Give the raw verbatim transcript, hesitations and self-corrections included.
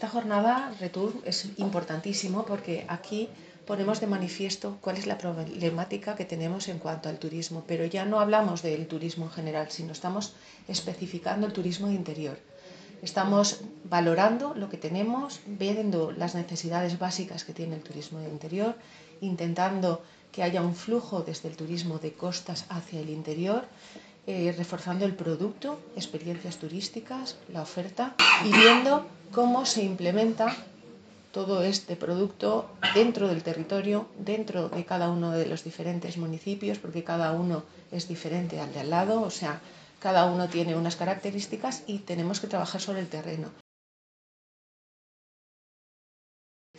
esta jornada Return es importantísimo porque aquí ponemos de manifiesto cuál es la problemática que tenemos en cuanto al turismo, pero ya no hablamos del turismo en general, sino estamos especificando el turismo de interior. Estamos valorando lo que tenemos, viendo las necesidades básicas que tiene el turismo de interior, intentando que haya un flujo desde el turismo de costas hacia el interior, eh, reforzando el producto, experiencias turísticas, la oferta y viendo cómo se implementa todo este producto dentro del territorio, dentro de cada uno de los diferentes municipios, porque cada uno es diferente al de al lado, o sea, cada uno tiene unas características y tenemos que trabajar sobre el terreno.